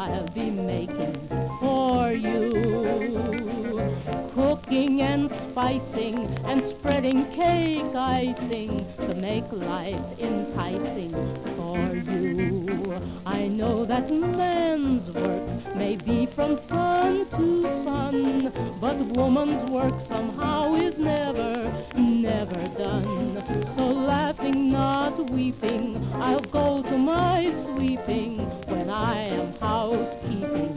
I'll be making for you. Cooking and spicing and spreading cake icing to make life enticing for you. I know that man's work may be from sun to sun, but woman's work somehow is never, never done. So laughing, not weeping, I'll go to my sweeping when I am housekeeping